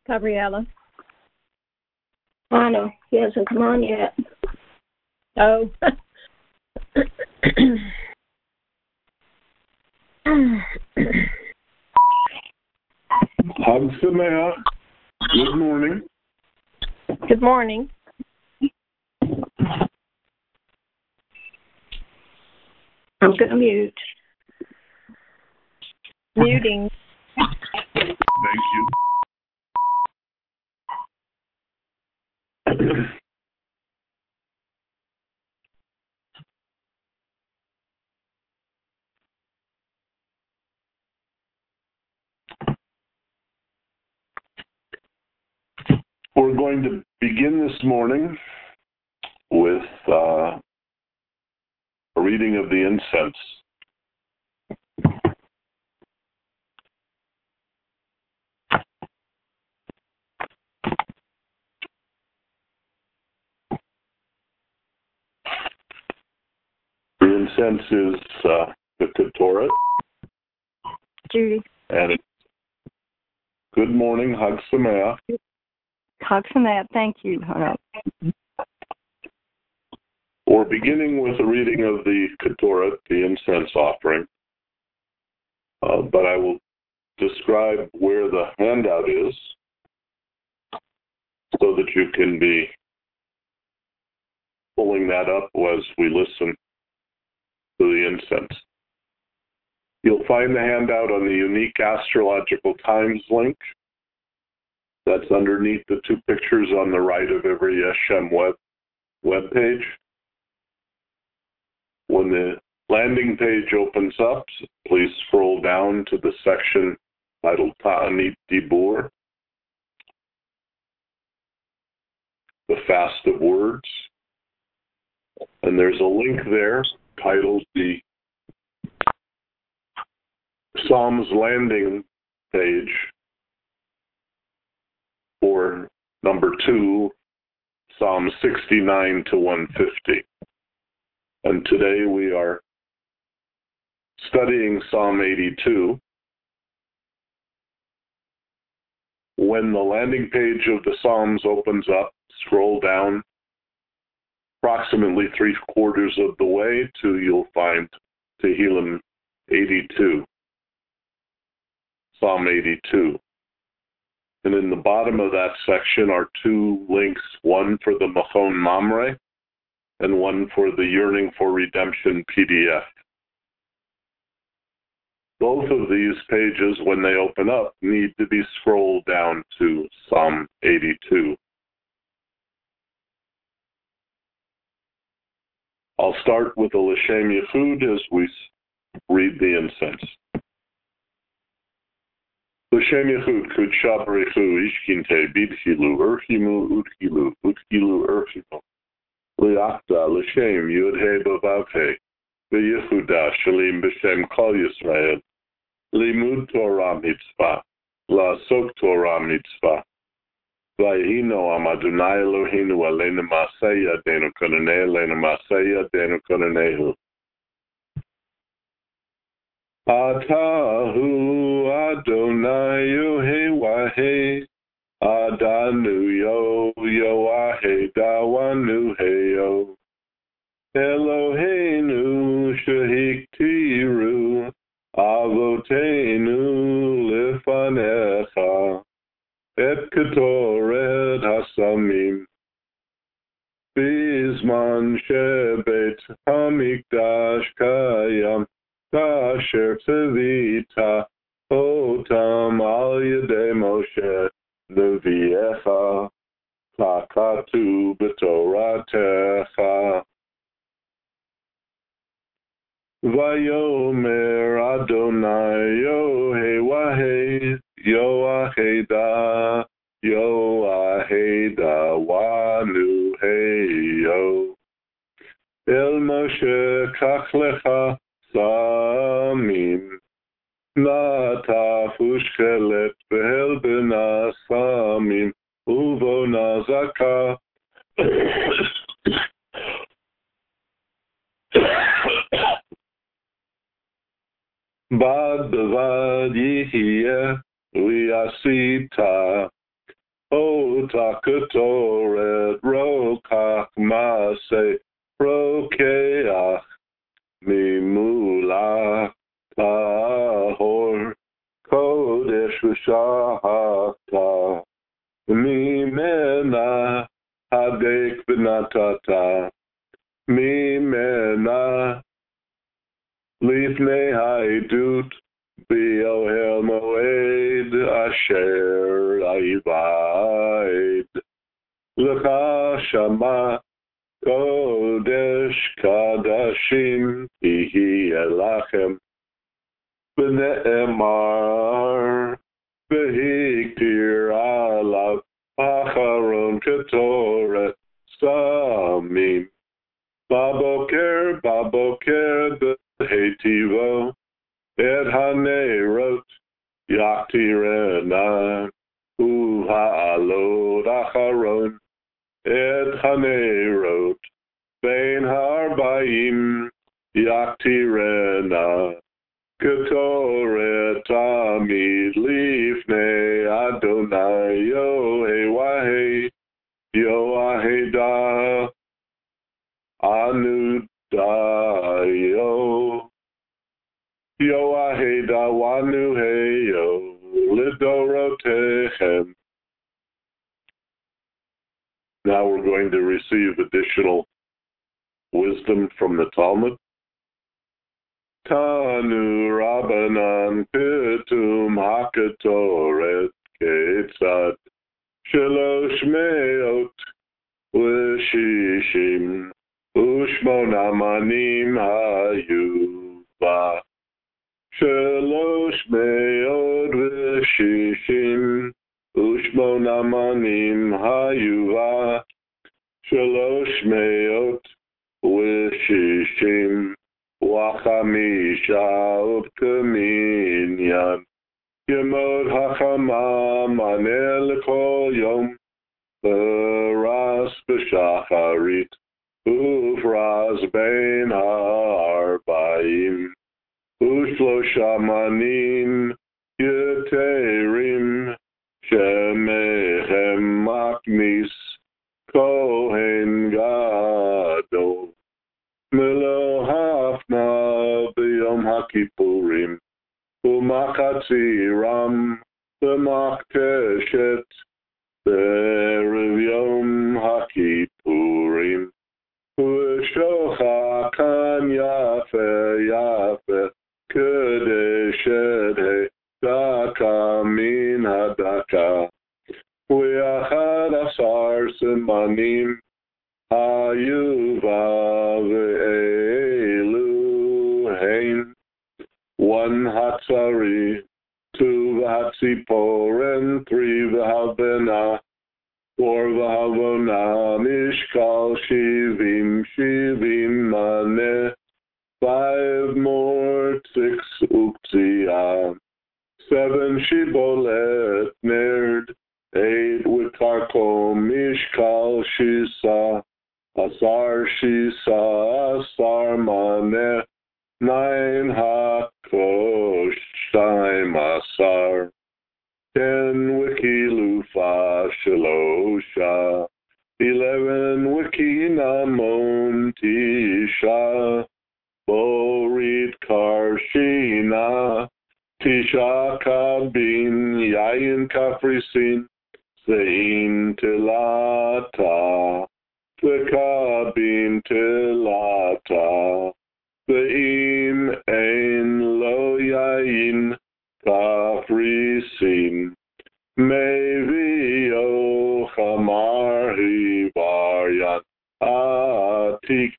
Gabriella. Anna, he hasn't come on yet. Oh. Hag Sameach. Good morning. Good morning. I'm going to mute. Muting. Thank you. We're going to begin this morning with a reading of the incense. The incense is the Ketoret. Judy. And it's good morning, Hag Sameach. Hag Sameach. Thank you. We're beginning with a reading of the Ketoret, the incense offering. But I will describe where the handout is so that you can be pulling that up as we listen to the incense. You'll find the handout on the Unique Astrological Times link. That's underneath the two pictures on the right of every Shem web page. When the landing page opens up, please scroll down to the section titled Ta'anit Dibur, the Fast of Words. And there's a link there titled the Psalms landing page for number 2, Psalm 69 to 150. And today we are studying Psalm 82. When the landing page of the Psalms opens up, scroll down approximately 3/4 of the way to you'll find Tehillim 82, Psalm 82. And in the bottom of that section are 2 links, one for the Machon Mamre and one for the Yearning for Redemption PDF. Both of these pages, when they open up, need to be scrolled down to Psalm 82. I'll start with the L'Shem Yichud as we read the incense. L'Shem Yichud Kudsha B'rechu Ishkinte Bidchilu Urchimu Utchilu Urchimu Liachta L'Shem Yud-He B'Vav-He V'Yichuda Shalim B'Shem Kol Yisrael Limud Torah Mitzvah La'asok Torah Mitzvah Vayhino Am Adonai Eloheinu Aleinu Ma'aseh Yadeinu Kononei Aleinu Ma'aseh Yadeinu Kononehu Atahu Adonai Yohei Adanu Yo Yoahe Dawanu Heyo Eloheinu Shehiktiru Avotenu Lefanecha Et Ketoret Hasamim Bizman Shebet Hamikdash Kayam Kasher Tzivita Otam Al Yedei Moshe Neviecha Plakatu B'Toratecha Vayomer Adonai Yohei Wahei Yoaheda Yoaheda Wanu Heyo El Moshe Kach Lecha Samim Natafush Chelet Behel Bena Samim Uvo Nazaka Bad Bavad Yihye Liasita Otakatoret Rokach Mase Rokeach Mimula Tahor Kodesh V'Shahata Mimena Hadek V'Natata Mimena Lifnei Haidut B'Ohel Moed Asher Ayivaid L'cha Shama Kodesh Kadashim Ihi Elachem B'ne'emar V'hiktir Alav Acharon Ketoret Samim Baboker B'Heitivo Et Hanerot Yaktirena U'Ha'alot Acharon Et Hanerot Bein Harbaim Yaktirena Ketoret Tamid Lifnei Adonai Yohei Anudayo Yoaheda Wanuheyo Lidorotechem. Now we're going to receive additional wisdom from the Talmud. Tanu Rabbanan Pitum Hakatoret Ketzad Shalosh Meot L'Shishim Ushmona Manim Hayuva Shalosh Meot L'Shishim Ushmona Manim Hayuva Shalosh Meot L'Shishim Wachamisha Upkaminyan Yemod Hachama Manel Kol Yom Ras B'Shacharit Ufraz Bein Ha'arbaim Ushlosha Manim Yeterim Shemechem Maknis Kohen Gadol Melo Hafna B'Yom HaKippurim U'Machatziram B'Makteshet B'Erev Yom HaKippurim U'Shocha Kan Yafe Kedeshet Daka Min Hadaka U'Yachad Asar Simanim Hayuva Ve'elu Hein one Hatzari, two V'Hatziporen, three V'Havena, four V'Havona, Mishkal Shivim Maneh, five more, six Uktzia, seven Shibolet Nerd, eight Wikarko, Mishkal Shisa, Asar Shisa, Asar Maneh, nine Hakosh, Shaim Asar, 10 Wikilufa Shalosha, 11 Wikinamon Tisha, Borit Karshina, Tisha Kabin, Yayin Kafrisin, Sein Tilata, Tekabin Tilata, Ve'im ein lo yayin kafrisin mevio chamar hivaryan atik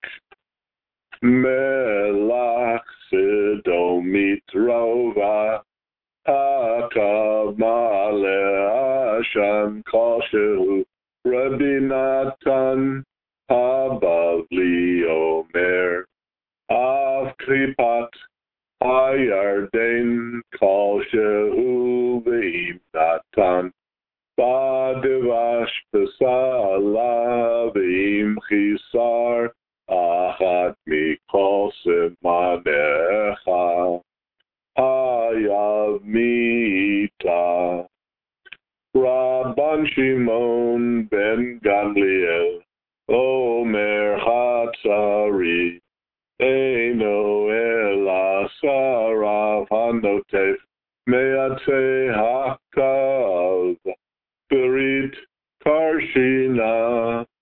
melach sedomit rova hakav male ashan koshehu Rabbi Natan habavli omer Av Kripat Ayarden Kol Shehu Ve'im Natan Badevash Pesala Ve'im Chisar Achat Mikol Semanecha Hayav Mita Rabba Rabban Shimon ben Gamliel, Omer Hatzari, Eino El Asarav Hanotef, Me'atzei Hakav, Berit Karshina,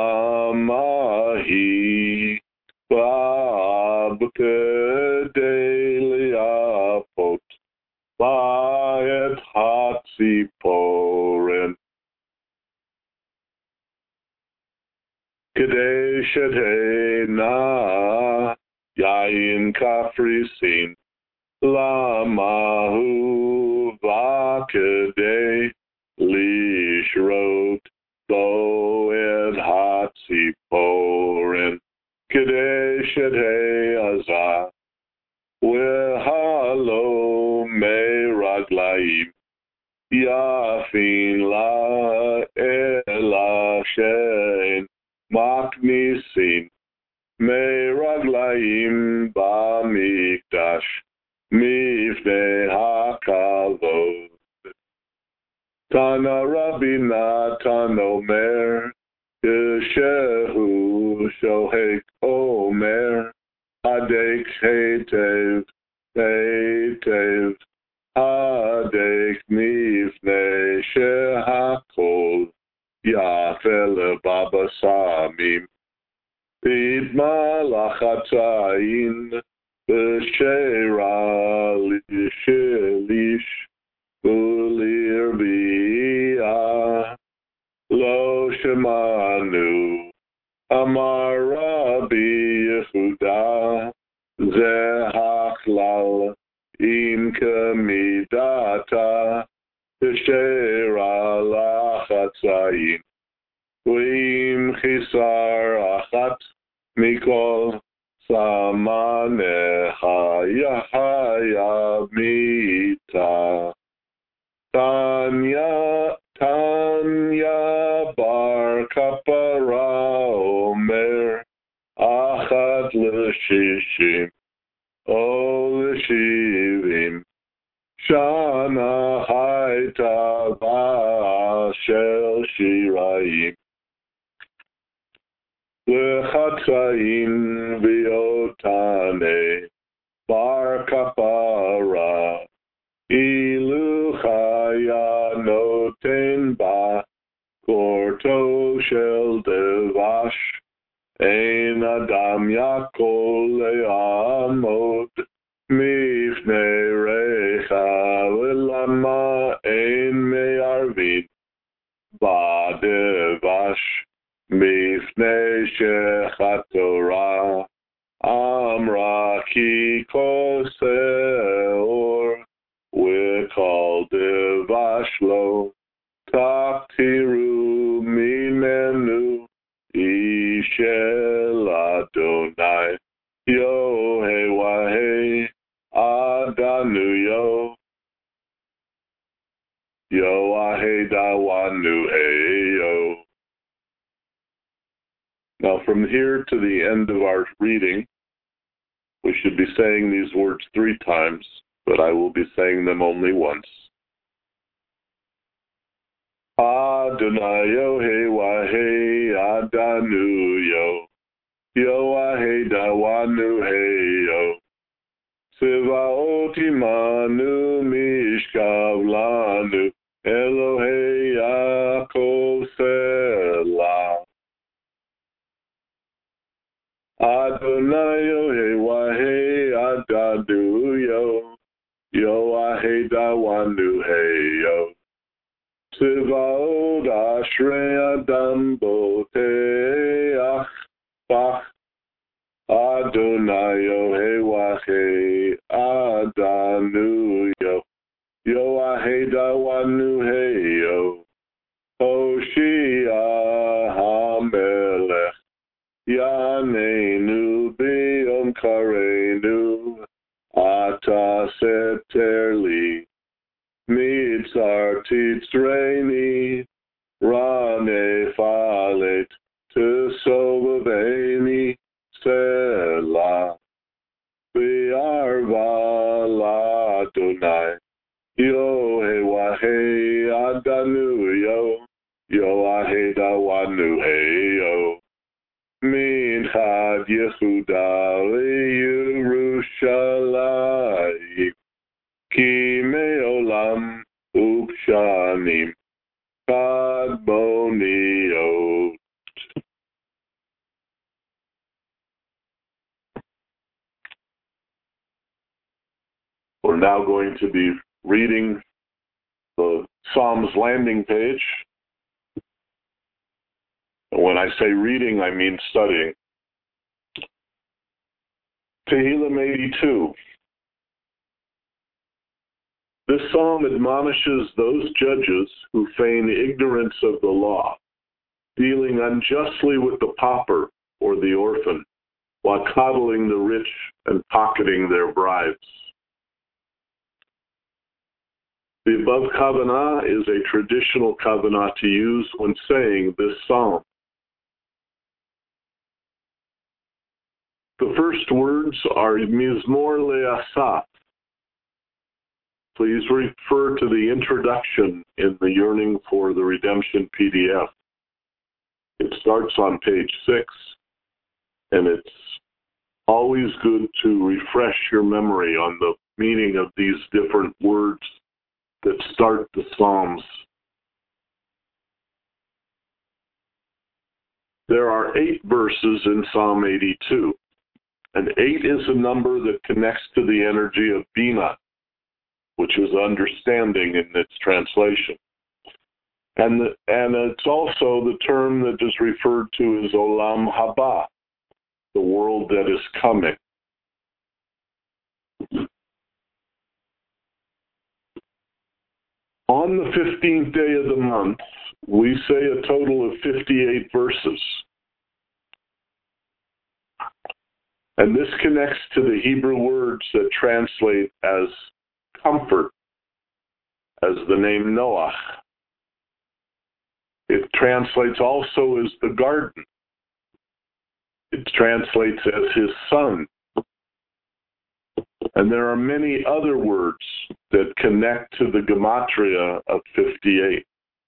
Lamahi, Bab Kedeliapot, Bayet Hatziporen, Kedeshete Yain Kafrisin, Lamahu Vakede Lishrot, Boed Hatziporen, Kedeshete Azah, Wehalo Me Raglaim, Yafin La Elashen, Maknisin, Me Raglaim Bamikdash, Mifne Hakavod. Tana Rabina Tanomer, Yeshehu Shohek Omer, Adek Hetev, Hetev, Adek Mifne Shehakol, Yafel Baba Samim, Idma Lachatzain, B'Shera Lishelish, Ulir Bia, Lo Shemanu, Amar Rabbi Yehuda, Zehachlal, Im Kamidata, B'Shera Lachatzain, V'im Chisar Achat, Mikol, Samanecha Yahaya Mita. Tanya Bar Kapara Omer, Achat L'Shishim, O L'Shivim, Shana Haita Ba'ashel Shiraim, L'Chatzain V'Yotane, Bar Kapara, Ilu Chaya Noten Ba, Korto Shel Devash, Ein Adam Yakol Le'amod, Mifne Recha V'lama Ein Me'arvin, Ba Devash, Mifne Shechat Torah, Amra Ki Koseor, we call Devashlo, Taktiru Mimenu, Ishel Adonai, Yo He Wahe, Adanu Yo, Yo Ahe Dawanu He Yo. Now from here to the end of our reading, we should be saying these words 3 times, but I will be saying them only once. Adonai Yohe Wahe Adanu Yo, Yoahe Dawanu He Yo, Sivaot Imanu Mishkav Lanu, Elohe Yaakov Selah. Adonai Yohe Wahe Adanu Yo, Yoahe Dawanu He Yo, Sivaot Ashrei Adam Boteach Bach, Adonai Yohe Wahe Adanu Yo, Yoahe Dawanu He Yo, Hoshia HaMelech, Yanenu B'yom Karenu, Ata Seterli, Mitzar Titzreini, Rane Falet, Tesovaveni, Selah, V'arva L'Adonai, Yohe Wahe Adanu Yo, Kanu Heyo Minchad Yehuda Yerushalayim Ki Me'olam Upshanim Kadmoniot. We're now going to be reading the Psalms landing page. And when I say reading, I mean studying. Tehillim 82. This psalm admonishes those judges who feign ignorance of the law, dealing unjustly with the pauper or the orphan, while coddling the rich and pocketing their bribes. The above kavanah is a traditional kavanah to use when saying this psalm. The first words are Mizmor Le'asaf. Please refer to the introduction in the Yearning for the Redemption PDF. It starts on page 6, and it's always good to refresh your memory on the meaning of these different words that start the Psalms. There are 8 verses in Psalm 82, and 8 is a number that connects to the energy of Bina, which is understanding in its translation. And it's also the term that is referred to as Olam Haba, the world that is coming. On the 15th day of the month, we say a total of 58 verses. And this connects to the Hebrew words that translate as comfort, as the name Noach. It translates also as the garden. It translates as his son. And there are many other words that connect to the gematria of 58.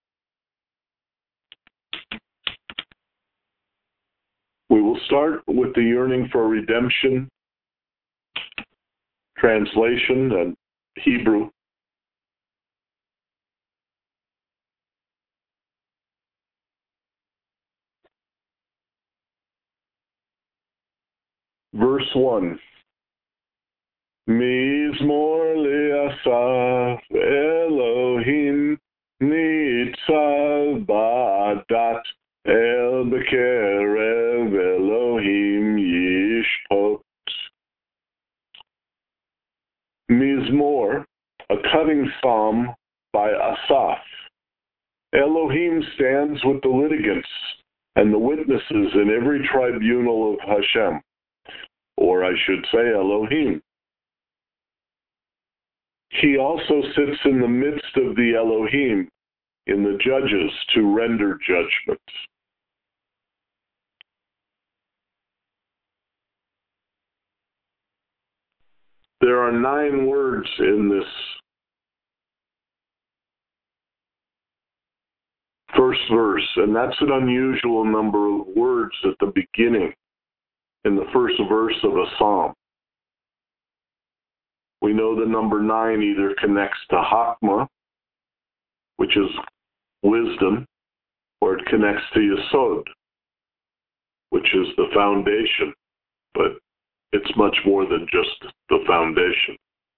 We will start with the Yearning for Redemption translation and Hebrew. Verse 1. Mizmor le'asaf Elohim nitzav ba'adat el bekerev Elohim yishpot. Mizmor, a cutting psalm by Asaph. Elohim stands with the litigants and the witnesses in every tribunal of Hashem, or I should say Elohim. He also sits in the midst of the Elohim, in the judges, to render judgment. There are 9 words in this first verse, and that's an unusual number of words at the beginning, in the first verse of a psalm. We know the number 9 either connects to Hakma, which is wisdom, or it connects to Yesod, which is the foundation, but it's much more than just the foundation.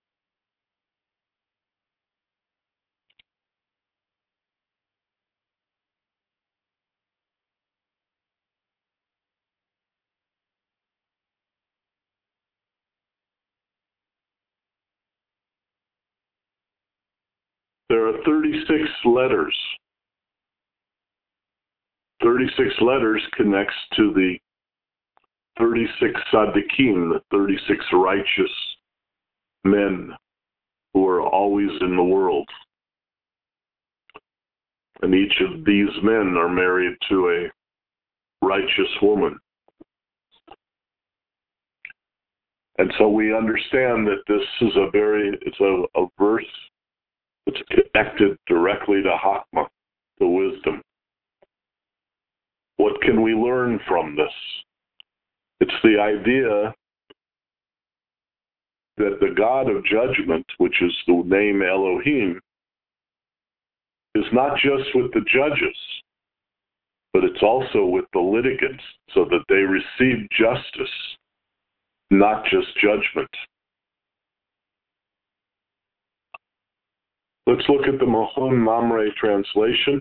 There are 36 letters. 36 letters connects to the 36 tzaddikim, the 36 righteous men who are always in the world. And each of these men are married to a righteous woman. And so we understand that this is it's a verse that's connected directly to Hakma, the wisdom. What can we learn from this? It's the idea that the God of judgment, which is the name Elohim, is not just with the judges, but it's also with the litigants, so that they receive justice, not just judgment. Let's look at the Mahon Mamre translation.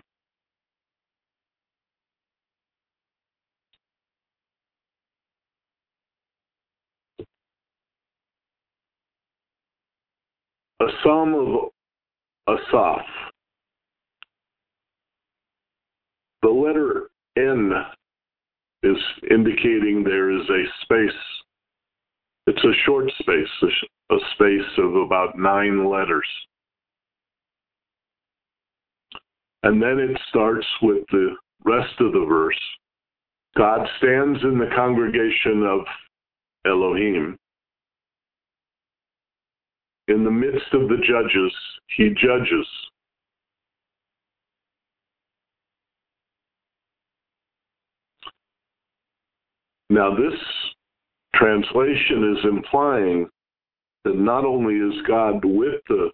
A Psalm of Asaph. The letter N is indicating there is a space. It's a short space, a space of about 9 letters. And then it starts with the rest of the verse. God stands in the congregation of Elohim. In the midst of the judges, he judges. Now, this translation is implying that not only is God with the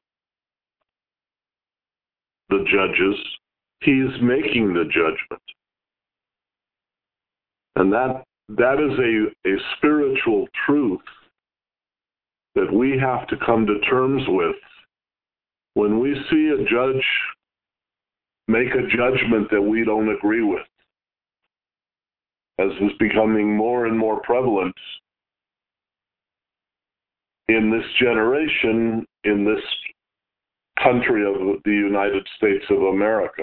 judges, he is making the judgment. And that is a spiritual truth that we have to come to terms with when we see a judge make a judgment that we don't agree with, as is becoming more and more prevalent in this generation, in this country of the United States of America.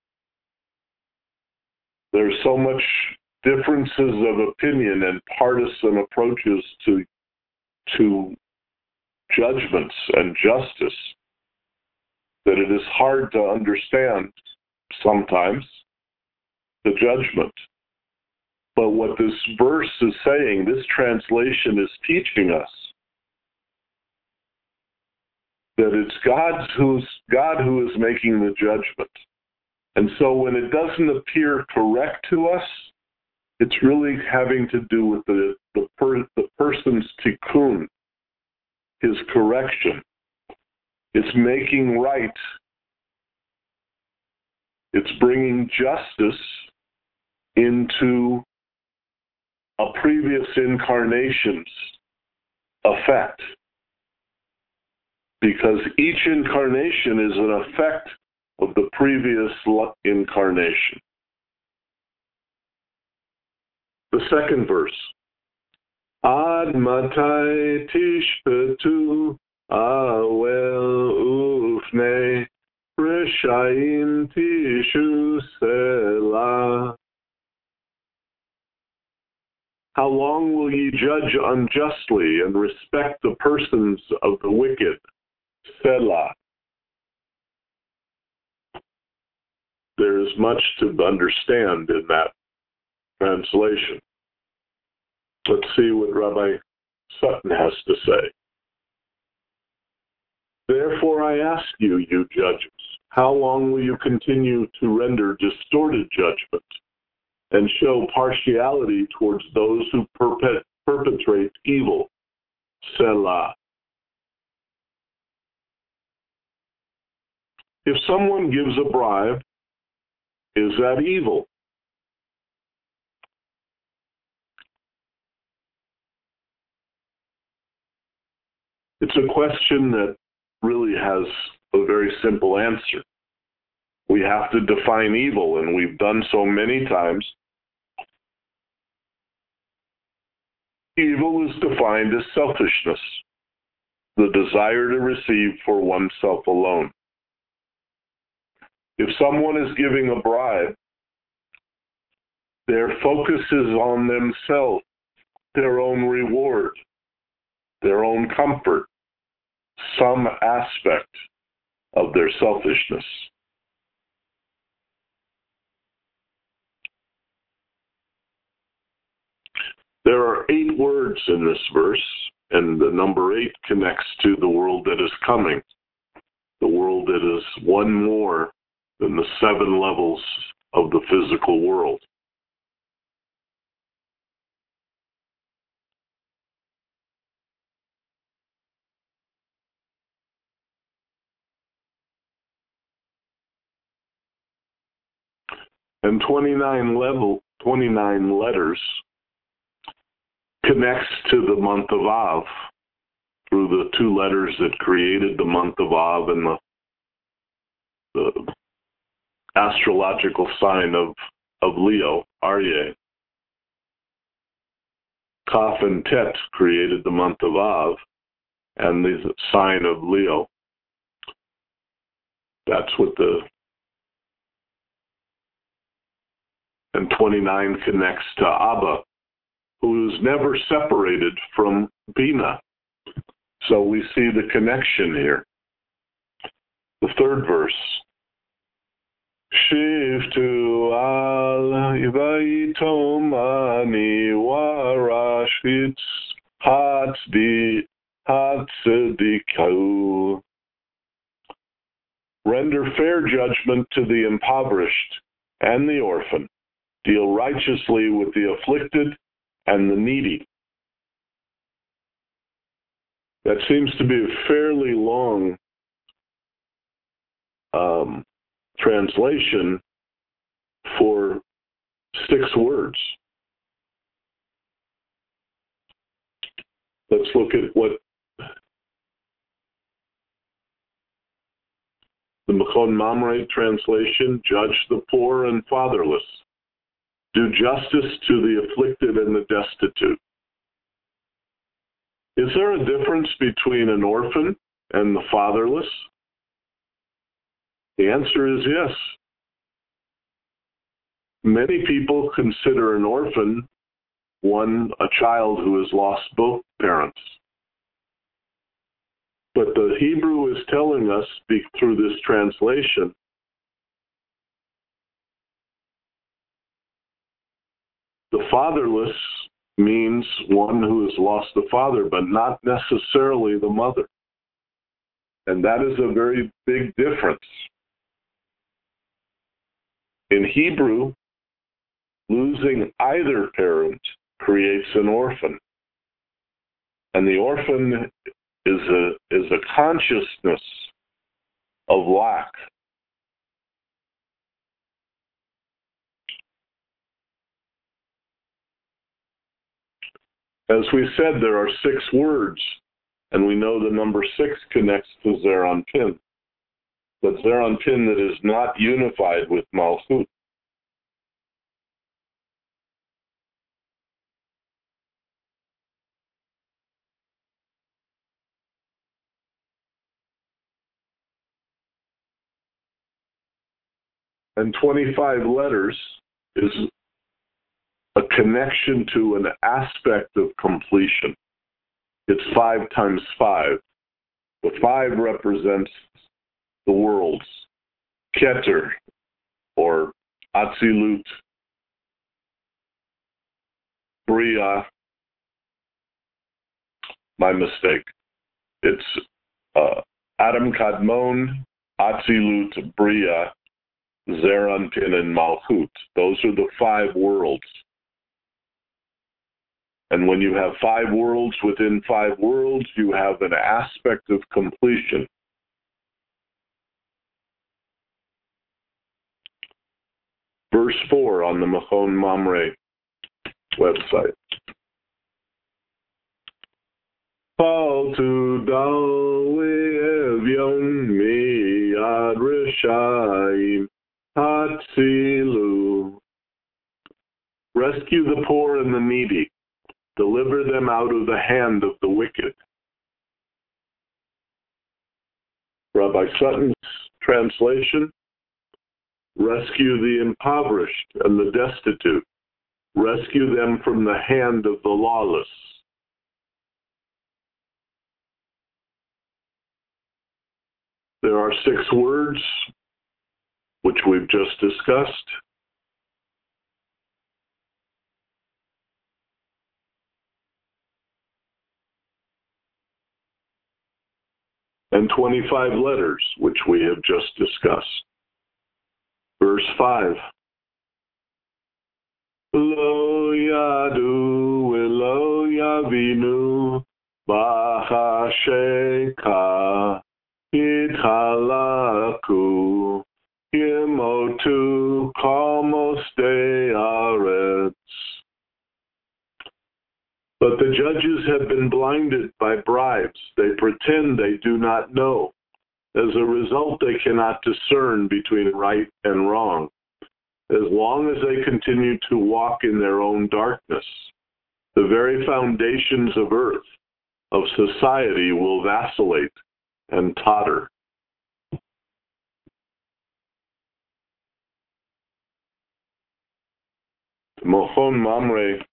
There's so much differences of opinion and partisan approaches to judgments and justice that it is hard to understand sometimes the judgment. But what this verse is saying, this translation is teaching us that it's God who is making the judgment. And so when it doesn't appear correct to us, it's really having to do with the person's tikkun, his correction. It's making right. It's bringing justice into a previous incarnation's effect. Because each incarnation is an effect of the previous incarnation. The second verse. Ad matai tishpetu awel ufnei reshaim tishu selah. How long will ye judge unjustly and respect the persons of the wicked? Selah. There is much to understand in that translation. Let's see what Rabbi Sutton has to say. Therefore I ask you, you judges, how long will you continue to render distorted judgment and show partiality towards those who perpetrate evil? Selah. If someone gives a bribe, is that evil? It's a question that really has a very simple answer. We have to define evil, and we've done so many times. Evil is defined as selfishness, the desire to receive for oneself alone. If someone is giving a bribe, their focus is on themselves, their own reward, their own comfort, some aspect of their selfishness. There are 8 words in this verse, and the number 8 connects to the world that is coming, the world that is one more than the 7 levels of the physical world. and 29 letters connects to the month of Av through the 2 letters that created the month of Av and the astrological sign of Leo, Aryeh. Kaf and Tet created the month of Av and the sign of Leo. That's what and 29 connects to Abba, who is never separated from Bina. So we see the connection here. The 3rd verse. Shiftu al Ivaitom ani warashit hatzedikau. Render fair judgment to the impoverished and the orphan. Deal righteously with the afflicted and the needy. That seems to be a fairly long translation for 6 words. Let's look at what the Machon Mamre translation: judge the poor and fatherless. Do justice to the afflicted and the destitute. Is there a difference between an orphan and the fatherless? The answer is yes. Many people consider an orphan a child who has lost both parents. But the Hebrew is telling us, through this translation, the fatherless means one who has lost the father, but not necessarily the mother. And that is a very big difference. In Hebrew, losing either parent creates an orphan. And the orphan is a consciousness of lack. As we said, there are 6 words, and we know the number 6 connects to Zeranpin. But Zeranpin that is not unified with Malchut. And 25 letters is a connection to an aspect of completion. It's 5 times 5. The 5 represents the worlds. Keter, or Atzilut, Bria. My mistake. It's Adam Kadmon, Atzilut, Bria, Zeranpin, and Malchut. Those are the 5 worlds. And when you have 5 worlds within 5 worlds, you have an aspect of completion. Verse 4 on the Machon Mamre website. Fall to Dalwe Evyon Miyad Rishayim Hatzilu. Rescue the poor and the needy. Deliver them out of the hand of the wicked. Rabbi Sutton's translation: rescue the impoverished and the destitute. Rescue them from the hand of the lawless. There are 6 words, which we've just discussed. And 25 letters, which we have just discussed. Verse 5. Lo yadu v'lo yavinu b'hasheka yithalaku yem Amo tu como de arets. But the judges have been blinded by bribes. They pretend they do not know. As a result, they cannot discern between right and wrong. As long as they continue to walk in their own darkness, the very foundations of earth, of society, will vacillate and totter. Mohon Mamre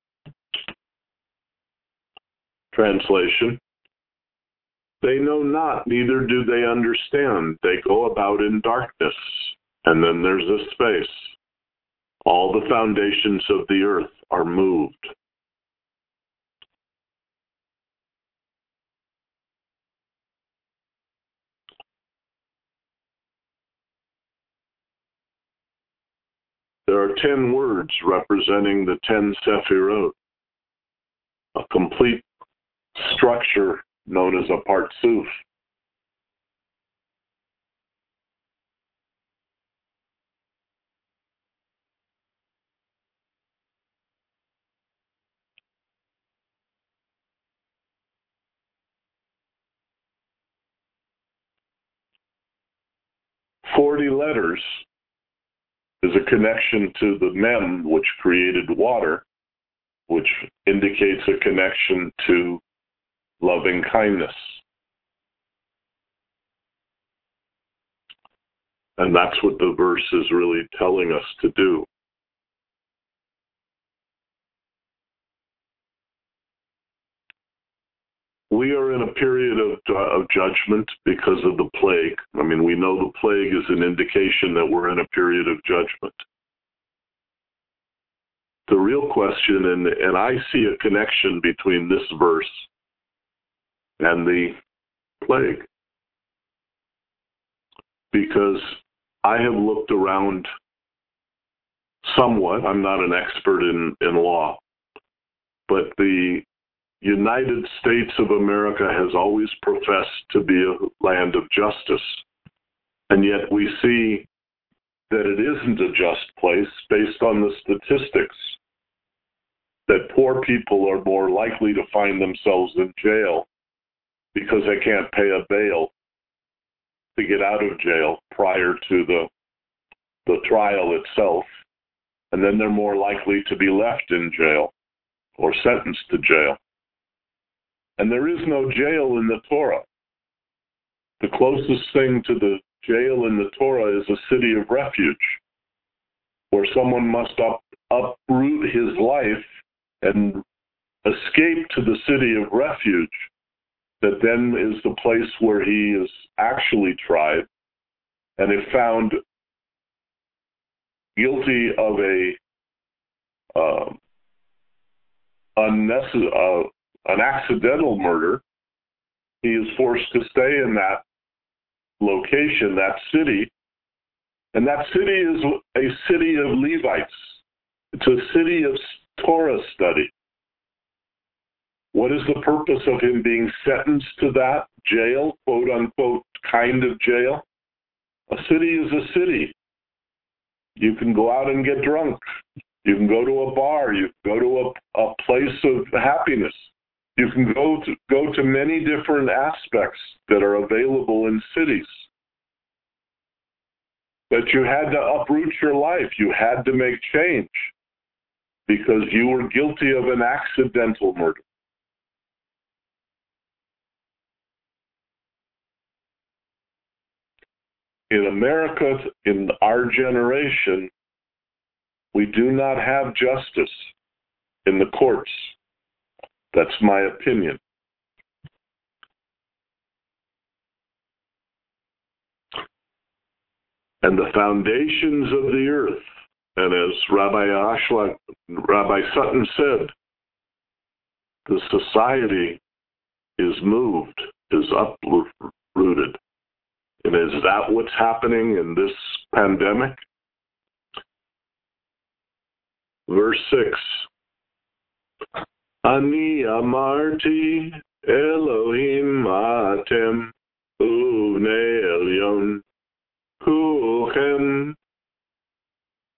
translation. They know not, neither do they understand. They go about in darkness, and then there's a space. All the foundations of the earth are moved. There are 10 words representing the 10 Sephirot, a complete structure known as a Partsuf. "40 letters is a connection to the Mem, which created water, which indicates a connection to loving kindness. And that's what the verse is really telling us to do. We are in a period of judgment because of the plague. I mean, we know the plague is an indication that we're in a period of judgment. The real question, and I see a connection between this verse and the plague, because I have looked around somewhat. I'm not an expert in law, but the United States of America has always professed to be a land of justice. And yet we see that it isn't a just place based on the statistics, that poor people are more likely to find themselves in jail because they can't pay a bail to get out of jail prior to the trial itself. And then they're more likely to be left in jail or sentenced to jail. And there is no jail in the Torah. The closest thing to the jail in the Torah is a city of refuge, where someone must uproot his life and escape to the city of refuge, that then is the place where he is actually tried, and if found guilty of an accidental murder, he is forced to stay in that location, that city. And that city is a city of Levites. It's a city of Torah study. What is the purpose of him being sentenced to that jail, quote unquote, kind of jail? A city is a city. You can go out and get drunk. You can go to a bar. You can go to a place of happiness. You can go to many different aspects that are available in cities. But you had to uproot your life. You had to make change because you were guilty of an accidental murder. In America, in our generation, we do not have justice in the courts. That's my opinion. And the foundations of the earth, and as Rabbi Sutton said, the society is moved, is uprooted. And is that what's happening in this pandemic? Verse 6. Ani amarti Elohim atem uvnei elyon kulchem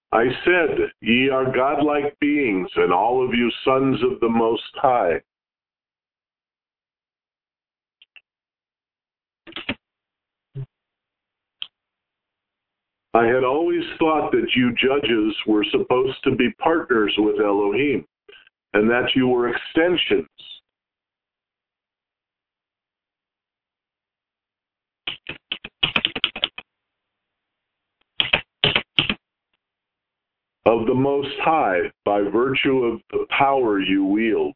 I said, ye are godlike beings, and all of you sons of the Most High. I had always thought that you judges were supposed to be partners with Elohim, and that you were extensions. Of the Most High, by virtue of the power you wield.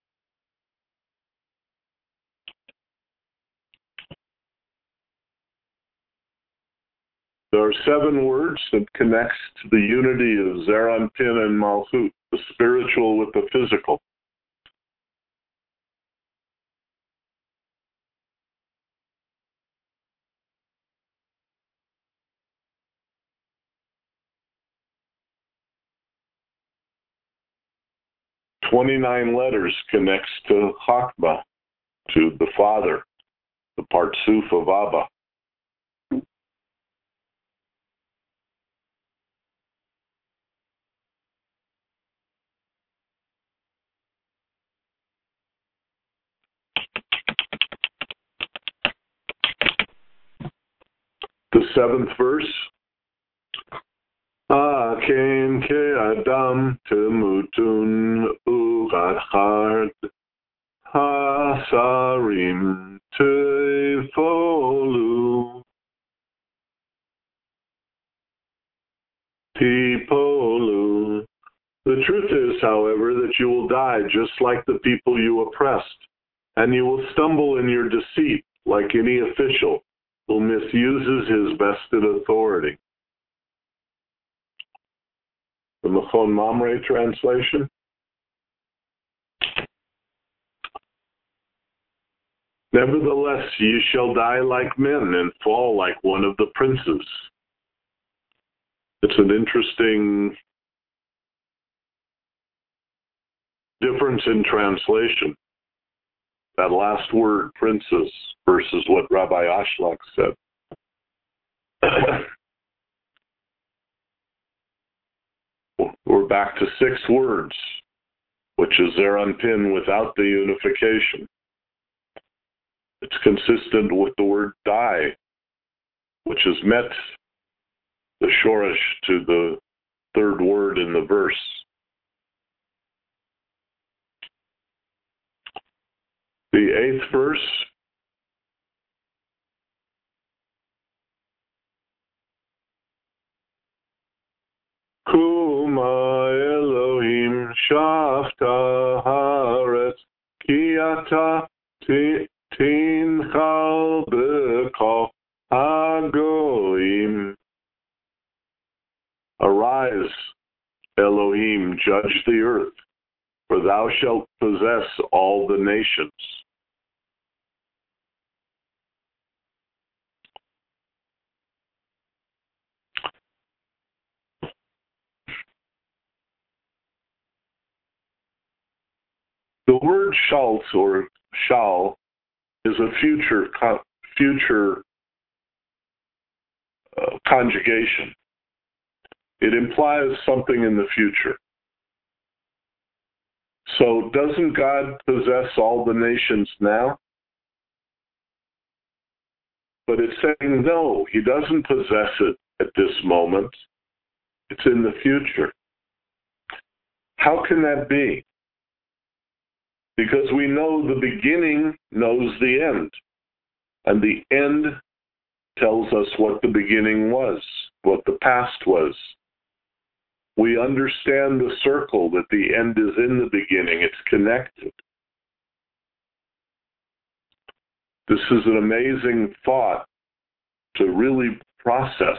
There are 7 words that connects to the unity of Zeranpin and Malchut, the spiritual with the physical. "29 letters connects to Chakma, to the Father, the Partsuf of Abba. The 7th verse, Aken ke Adam temutun ugad hasarim tefolu tipolu. The truth is, however, that you will die just like the people you oppressed, and you will stumble in your deceit like any official who misuses his vested authority." The Machon Mamre translation. "Nevertheless, ye shall die like men and fall like one of the princes." It's an interesting difference in translation. That last word, princes, versus what Rabbi Ashlag said. We're back to 6 words, which is Zeranpin without the unification. It's consistent with the word die, which is met the shoresh to the 3rd word in the verse. The 8th verse, Kuma Elohim shafta haaretz ki ata tinchal b'kol hagoyim. Arise, Elohim, judge the earth, for thou shalt possess all the nations. The word shalt or shall is a future conjugation. It implies something in the future. So doesn't God possess all the nations now? But it's saying no, he doesn't possess it at this moment. It's in the future. How can that be? Because we know the beginning knows the end. And the end tells us what the beginning was, what the past was. We understand the circle that the end is in the beginning. It's connected. This is an amazing thought to really process.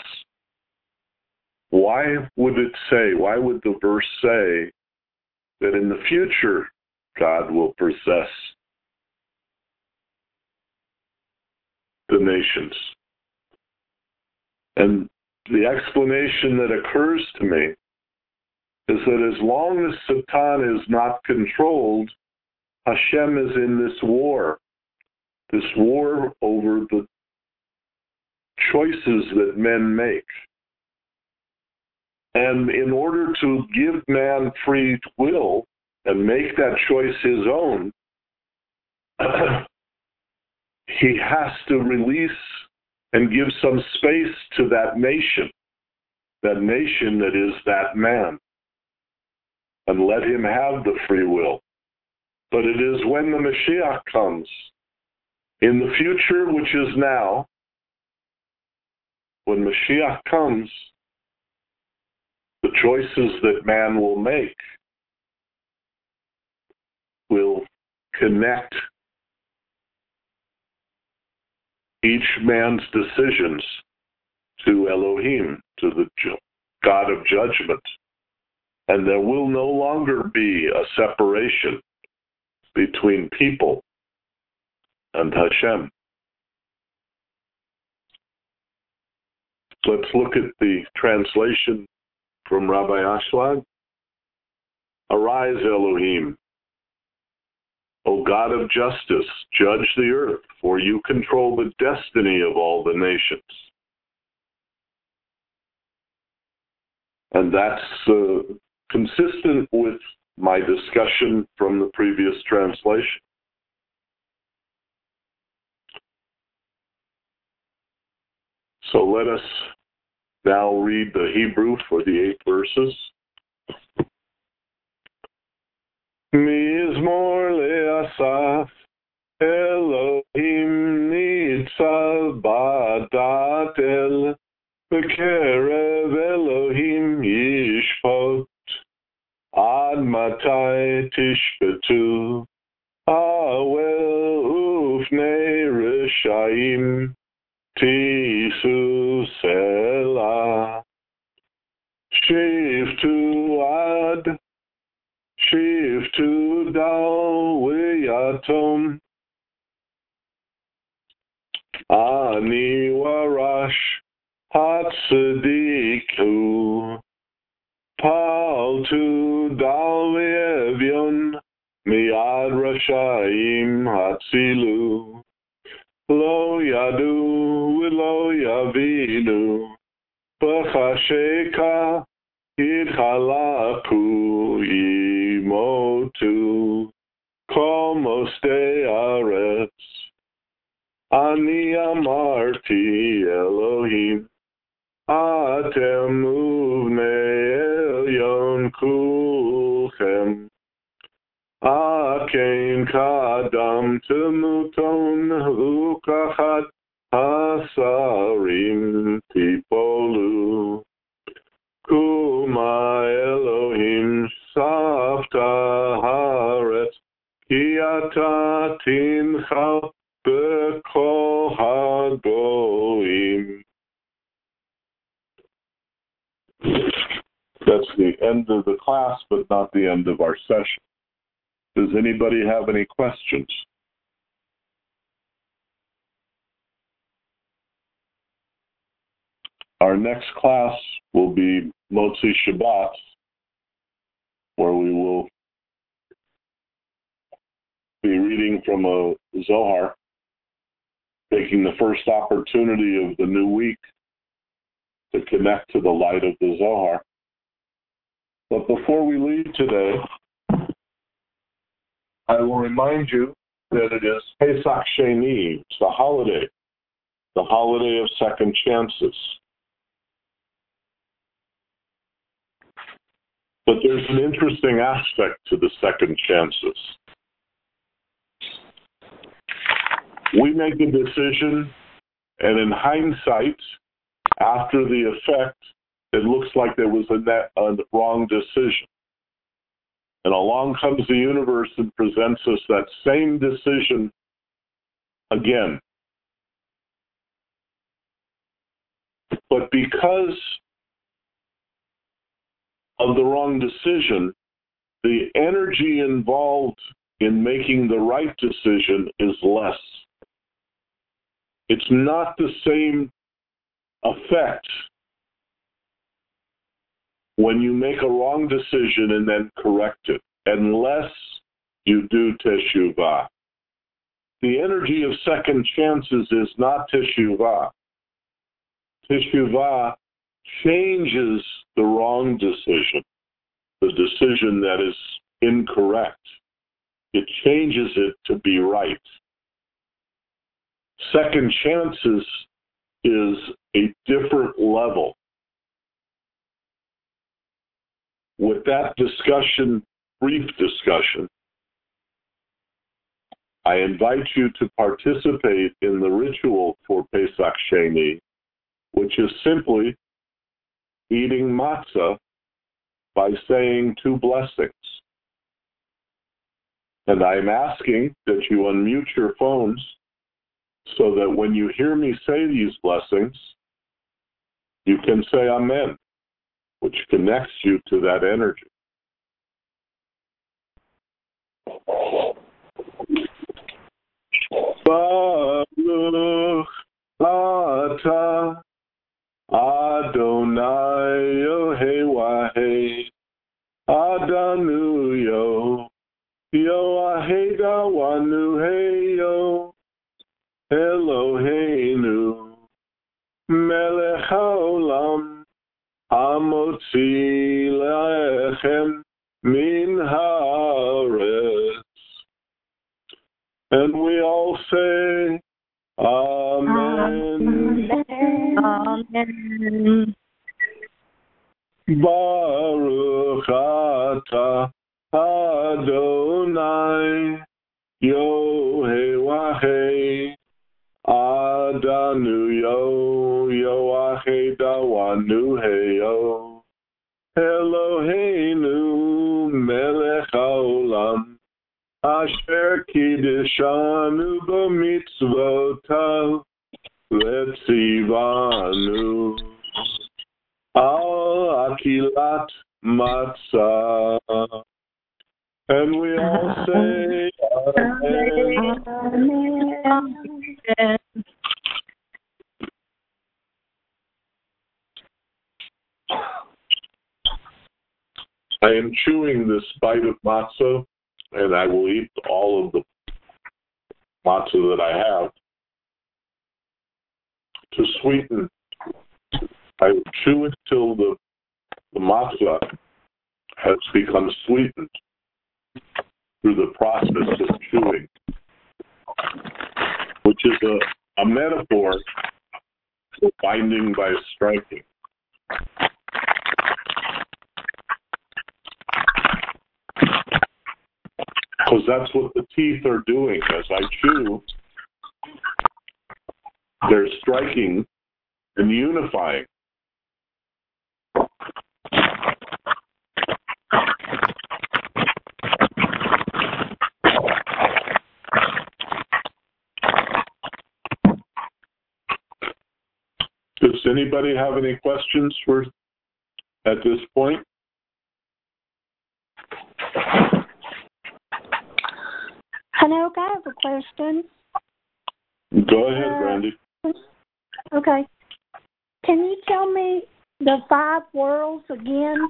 Why would the verse say that in the future God will possess the nations? And the explanation that occurs to me is that as long as Satan is not controlled, Hashem is in this war over the choices that men make. And in order to give man free will and make that choice his own, he has to release and give some space to that nation that is that man, and let him have the free will. But it is when the Mashiach comes, in the future, which is now, when Mashiach comes, the choices that man will make will connect each man's decisions to Elohim, to the God of judgment. And there will no longer be a separation between people and Hashem. Let's look at the translation from Rabbi Ashlag. Arise, Elohim, O God of justice, judge the earth, for you control the destiny of all the nations. And that's consistent with my discussion from the previous translation. So let us now read the Hebrew for the 8 verses. Mizmor le'asaf, Elohim nitzal ba'adat el, B'kerev Elohim yishpot, Ad matai tishpetu, Awel ufnei reshaim, Tisu Selah. Shiftu Ad, Shiftu Dal Wiyatom, Ani Warash Hatzadiku, Paltu Dal Evyon, Miad Rashaim Hatzilu. Lo yadu v'lo yavinu, b'chasheka yitchalaku yimotu, kol mostei aretz. Ani amarti Elohim, atem uvnei elyon kulchem. Akein kadam temuton ukachat hasarim tipolu. Kuma Elohim safta haret ki ata tincha b'kol hagoim. That's the end of the class, but not the end of our session. Does anybody have any questions? Our next class will be Motzi Shabbat, where we will be reading from a Zohar, taking the first opportunity of the new week to connect to the light of the Zohar. But before we leave today, I will remind you that it is Pesach Sheni, it's the holiday of second chances. But there's an interesting aspect to the second chances. We make a decision, and in hindsight, after the effect, it looks like there was a wrong decision. And along comes the universe and presents us that same decision again. But because of the wrong decision, the energy involved in making the right decision is less. It's not the same effect when you make a wrong decision and then correct it, unless you do teshuvah. The energy of second chances is not teshuvah. Teshuvah changes the wrong decision, the decision that is incorrect. It changes it to be right. Second chances is a different level. With that discussion, brief discussion, I invite you to participate in the ritual for Pesach Sheni, which is simply eating matzah by saying 2 blessings. And I'm asking that you unmute your phones so that when you hear me say these blessings, you can say Amen, which connects you to that energy. Baruch atah Adonai Yohei Adanu Yoaheda Wanu Heyo Eloheinu Melech Haolam Hamotzi Lechem Min Haaretz. And we all say, Amen. Amen. Baruch atah Adonai Yohei Adanu Yoachei Dawanu Heyo Eloheinu Melech Haolam Asher Kiddishanu B'mitzvotav Letzivanu Al Akilat Matzah. And we all say Amen. Amen. I am chewing this bite of matzah, and I will eat all of the matzah that I have to sweeten. I will chew it till the matzah has become sweetened through the process of chewing, which is a metaphor for binding by striking. Because that's what the teeth are doing. As I chew, they're striking and unifying. Does anybody have any questions at this point? Hanoke, I have a question. Go ahead, Brandy. Okay. Can you tell me the 5 worlds again?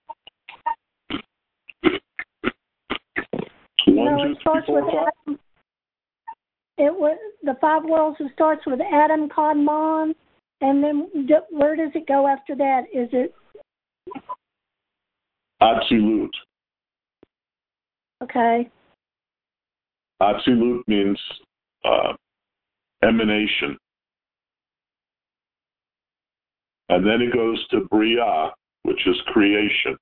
It starts with Adam. The 5 worlds. It starts with Adam Kadmon, and then where does it go after that? Is it Atzilut? Okay. Atzilut means emanation. And then it goes to Bria, which is creation.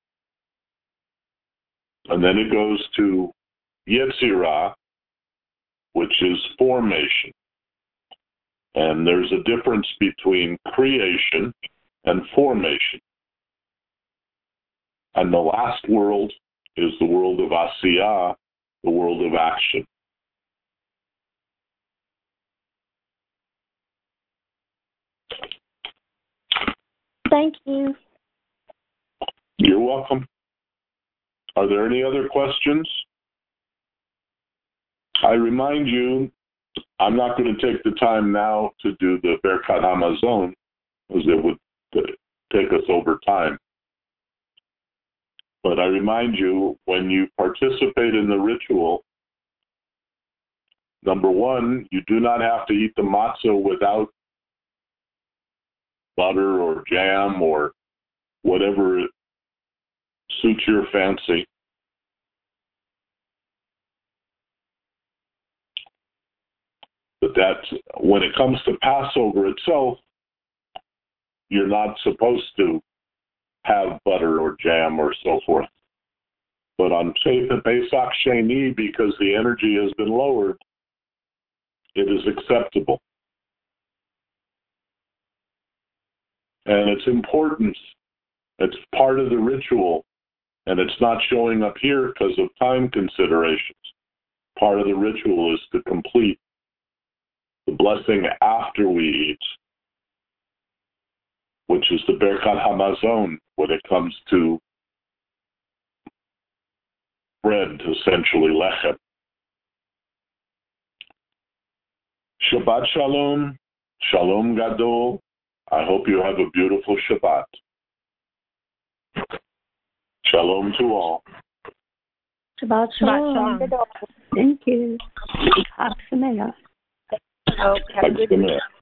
And then it goes to Yetzirah, which is formation. And there's a difference between creation and formation. And the last world is the world of Asiyah, the world of action. Thank you. You're welcome. Are there any other questions? I remind you, I'm not going to take the time now to do the Birkat Hamazon, because it would take us over time. But I remind you, when you participate in the ritual, number one, you do not have to eat the matzah without butter or jam or whatever suits your fancy. But that's when it comes to Passover itself, you're not supposed to have butter or jam or so forth. But on Pesach Sheni, because the energy has been lowered, it is acceptable. And it's important. It's part of the ritual, and it's not showing up here because of time considerations. Part of the ritual is to complete the blessing after we eat, which is the Birkat Hamazon when it comes to bread, essentially lechem. Shabbat Shalom, Shalom Gadol. I hope you have a beautiful Shabbat. Shalom to all. Shabbat Shalom. Thank you. Chag Sameach. Chag Sameach.